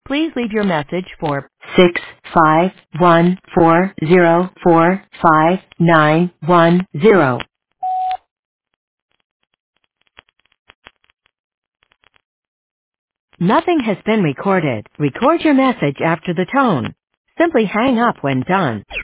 Please leave your message for 65140459110. Nothing has been recorded. Record your message after the tone. Simply hang up when done.